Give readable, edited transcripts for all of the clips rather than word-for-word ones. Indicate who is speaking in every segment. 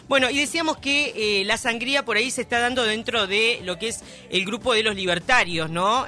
Speaker 1: Bueno, y decíamos que la sangría por ahí se está dando dentro de lo que es el grupo de los libertarios, ¿no?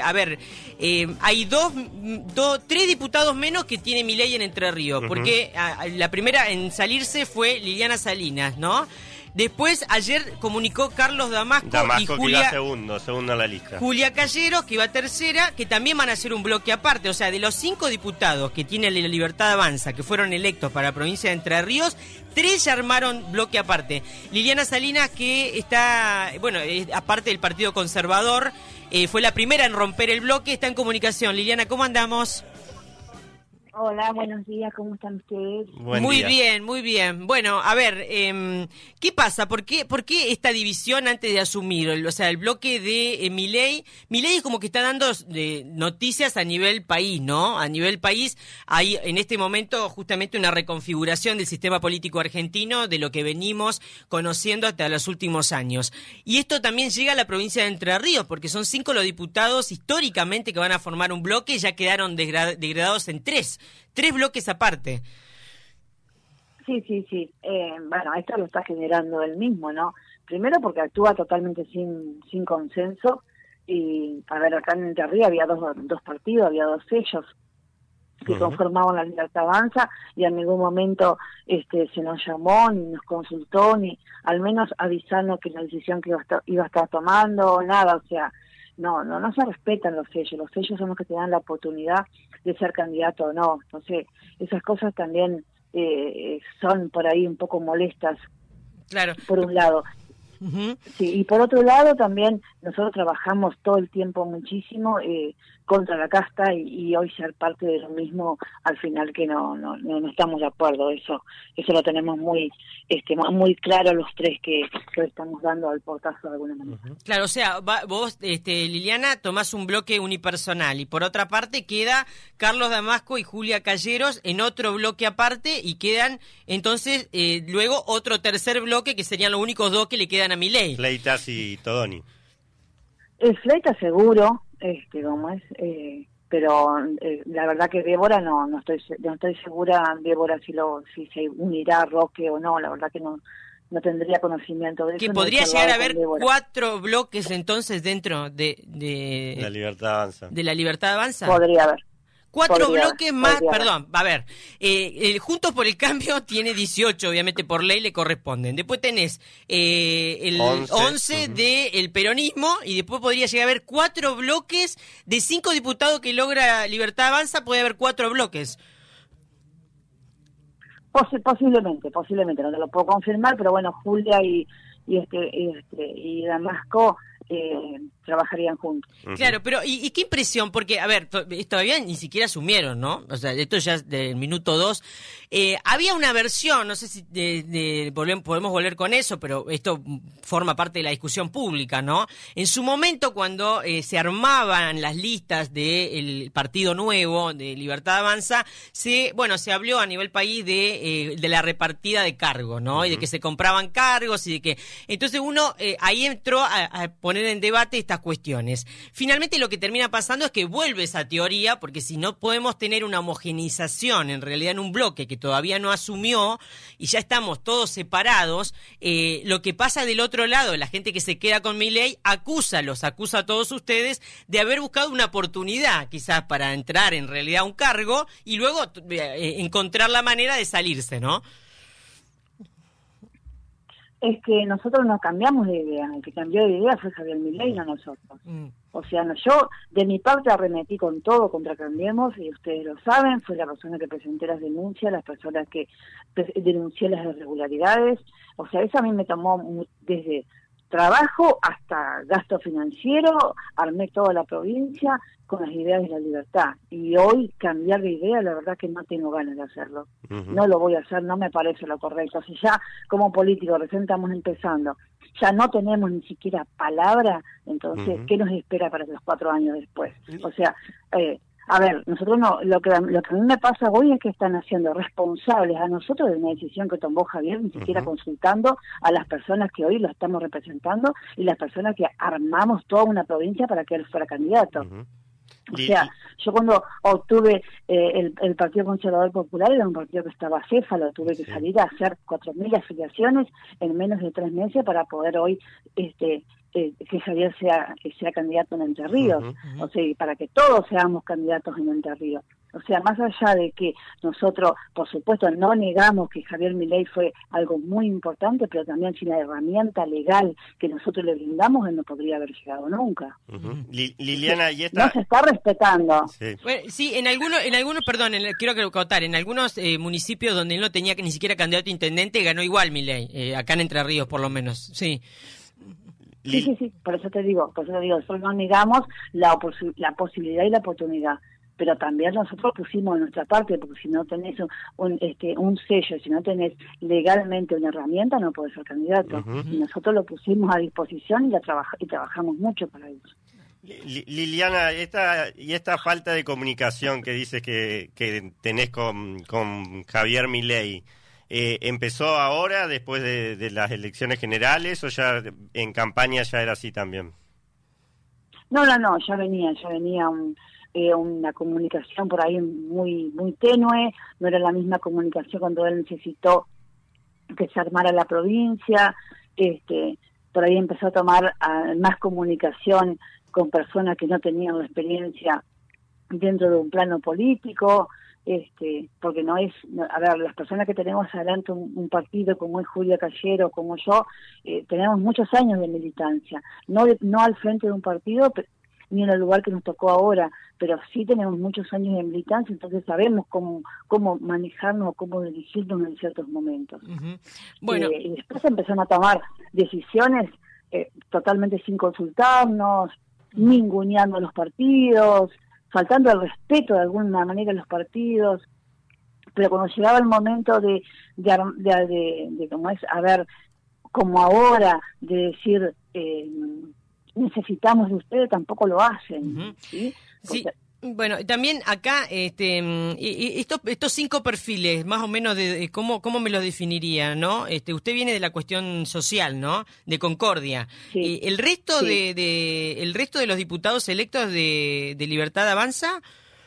Speaker 1: Hay tres diputados menos que tiene Milei en Entre Ríos, porque la primera en salirse fue Liliana Salinas, ¿no? Después, ayer comunicó Carlos Damasco y Julia...
Speaker 2: que iba segundo en la lista.
Speaker 1: Julia Calleros, que iba tercera, que también van a hacer un bloque aparte. O sea, de los 5 diputados que tiene la Libertad Avanza, que fueron electos para la provincia de Entre Ríos, 3 ya armaron bloque aparte. Liliana Salinas, que está, aparte del Partido Conservador, fue la primera en romper el bloque, está en comunicación. Liliana, ¿cómo andamos?
Speaker 3: Hola, buenos días, ¿cómo están ustedes?
Speaker 1: Muy bien, muy bien. Bueno, a ver, ¿qué pasa? ¿Por qué esta división antes de asumir? O sea, el bloque de Milei es como que está dando noticias a nivel país, ¿no? A nivel país hay en este momento justamente una reconfiguración del sistema político argentino de lo que venimos conociendo hasta los últimos años. Y esto también llega a la provincia de Entre Ríos, porque son 5 los diputados históricamente que van a formar un bloque y ya quedaron degradados en 3 bloques aparte.
Speaker 3: Sí. Esto lo está generando él mismo, ¿no? Primero porque actúa totalmente sin consenso. Y, a ver, acá en Entre Ríos había dos partidos, había 2 sellos que conformaban la Libertad Avanza, y en ningún momento se nos llamó, ni nos consultó, ni al menos avisarnos que la decisión que iba a estar tomando, nada, o sea... No se respetan los sellos son los que te dan la oportunidad de ser candidato o no. Entonces, esas cosas también son por ahí un poco molestas,
Speaker 1: claro,
Speaker 3: por un lado. Sí, y por otro lado también nosotros trabajamos todo el tiempo muchísimo contra la casta, y hoy ser parte de lo mismo al final que no estamos de acuerdo. Eso lo tenemos muy claro los 3 que estamos dando al portazo de alguna manera.
Speaker 1: Claro, o sea, vos, Liliana, tomás un bloque unipersonal, y por otra parte queda Carlos Damasco y Julia Calleros en otro bloque aparte, y quedan entonces luego otro tercer bloque que serían los únicos 2 que le quedan a Milei.
Speaker 2: Fleitas y Todoni.
Speaker 3: El Fleitas seguro, pero la verdad que Débora no estoy segura, Débora, si se unirá a Roque o no, la verdad que no tendría conocimiento de eso.
Speaker 1: Que podría llegar a haber 4 bloques entonces dentro de
Speaker 2: la Libertad Avanza.
Speaker 1: ¿De la Libertad Avanza?
Speaker 3: Podría haber.
Speaker 1: 4 bloques más, perdón, a ver, Juntos por el Cambio tiene 18, obviamente por ley le corresponden. Después tenés el 11 del peronismo, y después podría llegar a haber 4 bloques de 5 diputados que logra Libertad Avanza, puede haber 4 bloques.
Speaker 3: Posiblemente, no te lo puedo confirmar, pero bueno, Julia y Damasco trabajarían juntos.
Speaker 1: Claro, pero ¿y qué impresión? Porque, a ver, todavía ni siquiera asumieron, ¿no? O sea, esto ya es del minuto 2. Había una versión, no sé si podemos volver con eso, pero esto forma parte de la discusión pública, ¿no? En su momento, cuando se armaban las listas del Partido Nuevo, de Libertad Avanza, se habló a nivel país de la repartida de cargos, ¿no? Y de que se compraban cargos, y de que... Entonces uno ahí entró a poner en debate estas cuestiones. Finalmente lo que termina pasando es que vuelve esa teoría, porque si no podemos tener una homogeneización en realidad en un bloque que todavía no asumió y ya estamos todos separados, lo que pasa del otro lado, la gente que se queda con Milei acusa a todos ustedes de haber buscado una oportunidad quizás para entrar en realidad a un cargo y luego encontrar la manera de salirse, ¿no?
Speaker 3: Es que nosotros no cambiamos de idea, el que cambió de idea fue Javier Milei, no nosotros. O sea, yo de mi parte arremetí con todo contra Cambiemos, y ustedes lo saben, fue la persona que presenté las denuncias, las personas que denuncié las irregularidades. O sea, eso a mí me tomó desde trabajo hasta gasto financiero, armé toda la provincia con las ideas de la libertad, y hoy cambiar de idea, la verdad que no tengo ganas de hacerlo. No lo voy a hacer, no me parece lo correcto. Si ya como político recién estamos empezando, ya no tenemos ni siquiera palabra, entonces ¿qué nos espera para los 4 años después? O sea, a ver, nosotros lo que a mí me pasa hoy es que están haciendo responsables a nosotros de una decisión que tomó Javier, ni siquiera consultando a las personas que hoy lo estamos representando y las personas que armamos toda una provincia para que él fuera candidato. O sea, yo cuando obtuve el Partido Conservador Popular, era un partido que estaba acéfalo, tuve que salir a hacer 4.000 afiliaciones en menos de 3 meses para poder hoy que Javier sea candidato en Entre Ríos, o sea, para que todos seamos candidatos en Entre Ríos. O sea, más allá de que nosotros, por supuesto, no negamos que Javier Milei fue algo muy importante, pero también sin la herramienta legal que nosotros le brindamos, él no podría haber llegado nunca.
Speaker 2: Liliana, y esta...
Speaker 3: No se está respetando.
Speaker 1: Sí, bueno, sí, en algunos, perdón, quiero contar, en algunos municipios donde él no tenía ni siquiera candidato a intendente, ganó igual Milei, acá en Entre Ríos por lo menos, sí.
Speaker 3: Sí, por eso te digo, nosotros no negamos la posibilidad y la oportunidad, pero también nosotros pusimos de nuestra parte, porque si no tenés un sello, si no tenés legalmente una herramienta, no podés ser candidato. Y nosotros lo pusimos a disposición y trabajamos mucho para eso.
Speaker 2: Liliana, esta falta de comunicación que dices que tenés con Javier Milei, ¿empezó ahora, después de las elecciones generales, o ya en campaña ya era así también?
Speaker 3: No, ya venía una comunicación por ahí muy tenue, no era la misma comunicación cuando él necesitó que se armara la provincia, por ahí empezó a tomar más comunicación con personas que no tenían la experiencia dentro de un plano político, porque las personas que tenemos adelante un partido como es Julia Callero, como yo, tenemos muchos años de militancia, no al frente de un partido, ni en el lugar que nos tocó ahora, pero sí tenemos muchos años de militancia, entonces sabemos cómo manejarnos o cómo dirigirnos en ciertos momentos.
Speaker 1: Bueno,
Speaker 3: y después empezaron a tomar decisiones totalmente sin consultarnos, ninguneando a los partidos, faltando el respeto de alguna manera a los partidos, pero cuando llegaba el momento de cómo es, como ahora, de decir necesitamos de ustedes, tampoco lo hacen. ¿Sí?
Speaker 1: Sí. Bueno, también acá estos 5 perfiles, más o menos de cómo me los definiría, ¿no? Usted viene de la cuestión social, ¿no? De Concordia.
Speaker 3: Sí.
Speaker 1: El resto el resto de los diputados electos de Libertad Avanza.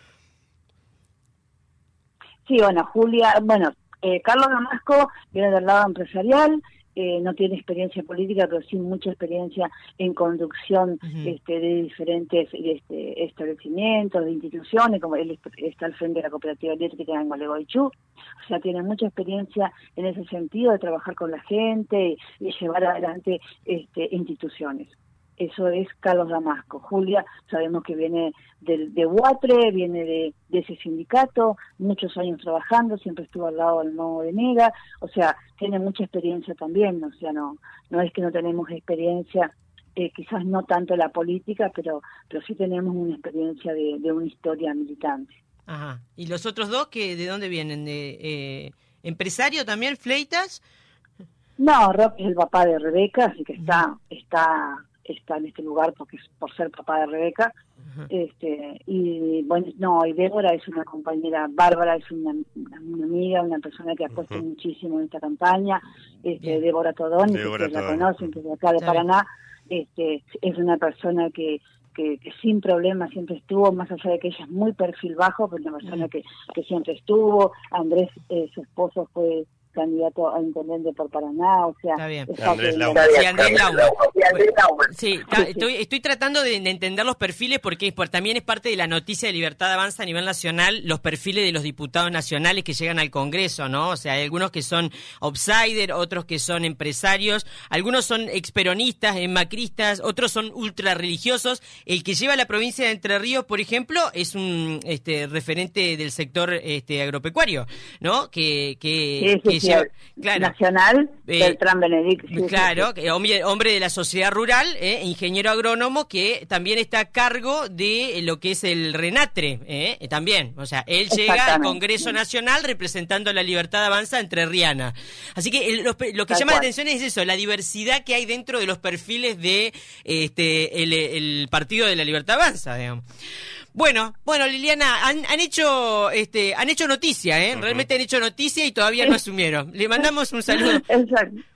Speaker 3: Sí, Carlos Damasco viene del lado empresarial. No tiene experiencia política, pero sí mucha experiencia en conducción de diferentes establecimientos, de instituciones, como él está al frente de la cooperativa eléctrica en Gualeguaychú. O sea, tiene mucha experiencia en ese sentido de trabajar con la gente y llevar adelante instituciones. Eso es Carlos Damasco. Julia, sabemos que viene de Huatre, viene de ese sindicato, muchos años trabajando, siempre estuvo al lado del Mago de Nega, o sea, tiene mucha experiencia también, o sea, no es que no tenemos experiencia, quizás no tanto la política, pero sí tenemos una experiencia de una historia militante.
Speaker 1: Ajá. ¿Y los otros dos de dónde vienen? ¿De empresario también, Fleitas?
Speaker 3: No, Roque es el papá de Rebeca, así que está en este lugar por ser papá de Rebeca. Y Débora es una compañera, Bárbara es una amiga, una persona que apuesta muchísimo en esta campaña, Débora Todoni, que ustedes la conocen, que es de acá de Paraná, es una persona que sin problemas siempre estuvo, más allá de que ella es muy perfil bajo, pero una persona que siempre estuvo. Andrés, su esposo, fue candidato a intendente por Paraná, o sea...
Speaker 1: Está bien.
Speaker 2: Andrés Lau.
Speaker 1: Sí, Andrés Lau. Sí, estoy tratando de entender los perfiles porque también es parte de la noticia de Libertad Avanza a nivel nacional, los perfiles de los diputados nacionales que llegan al Congreso, ¿no? O sea, hay algunos que son outsider, otros que son empresarios, algunos son experonistas, macristas, otros son ultra religiosos. El que lleva la provincia de Entre Ríos, por ejemplo, es un referente del sector agropecuario, ¿no? Que lleva, claro,
Speaker 3: nacional, Beltrán Benedict.
Speaker 1: Claro, hombre de la sociedad rural, ingeniero agrónomo, que también está a cargo de lo que es el RENATRE, también. O sea, él llega al Congreso Nacional representando a la Libertad Avanza entrerriana. Así que lo que llama la atención es eso, la diversidad que hay dentro de los perfiles de el Partido de la Libertad Avanza, digamos. Bueno, Liliana, han hecho noticia, realmente han hecho noticia y todavía no asumieron. Le mandamos un saludo.
Speaker 3: Exacto.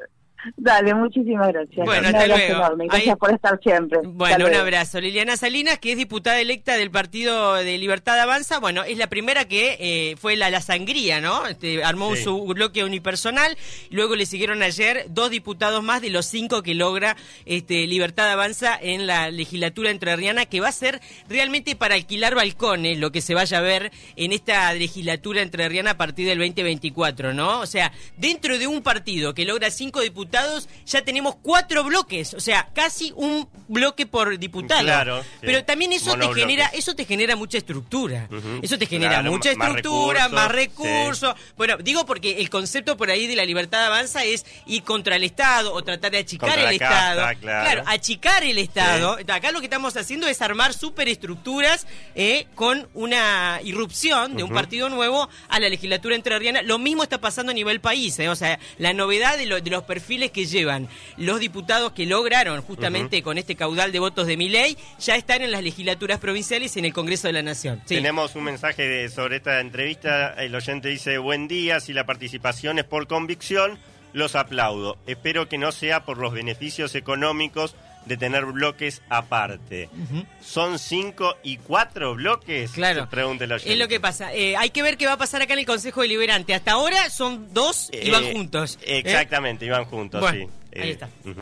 Speaker 3: Dale, muchísimas gracias.
Speaker 1: Bueno,
Speaker 3: un
Speaker 1: hasta
Speaker 3: abrazo
Speaker 1: luego.
Speaker 3: enorme. Gracias por estar siempre.
Speaker 1: Bueno, un abrazo. Liliana Salinas, que es diputada electa del Partido de Libertad Avanza, bueno, es la primera que fue la sangría, ¿no? Armó su bloque unipersonal, luego le siguieron ayer 2 diputados más de los 5 que logra Libertad Avanza en la legislatura entrerriana, que va a ser realmente para alquilar balcones, lo que se vaya a ver en esta legislatura entrerriana a partir del 2024, ¿no? O sea, dentro de un partido que logra 5 diputados, ya tenemos 4 bloques, o sea, casi un bloque por diputado.
Speaker 2: Claro, sí.
Speaker 1: Pero también eso te genera mucha estructura. Eso te genera mucha estructura, más recursos. Sí. Bueno, digo porque el concepto por ahí de la Libertad Avanza es ir contra el Estado o tratar de achicar el Estado. Claro, achicar el Estado. Sí. Acá lo que estamos haciendo es armar superestructuras con una irrupción de un partido nuevo a la legislatura entrerriana. Lo mismo está pasando a nivel país, o sea, la novedad de los perfiles que llevan los diputados que lograron justamente con este caudal de votos de Milei ya están en las legislaturas provinciales y en el Congreso de la Nación. Sí.
Speaker 2: Tenemos un mensaje sobre esta entrevista. El oyente dice: buen día, si la participación es por convicción, los aplaudo. Espero que no sea por los beneficios económicos de tener bloques aparte. ¿Son 5 y 4 bloques?
Speaker 1: Claro,
Speaker 2: pregunta el oyente.
Speaker 1: Es lo que pasa. Hay que ver qué va a pasar acá en el Consejo Deliberante. Hasta ahora son 2 y van juntos.
Speaker 2: Exactamente, iban juntos,
Speaker 1: bueno,
Speaker 2: sí.
Speaker 1: Ahí está.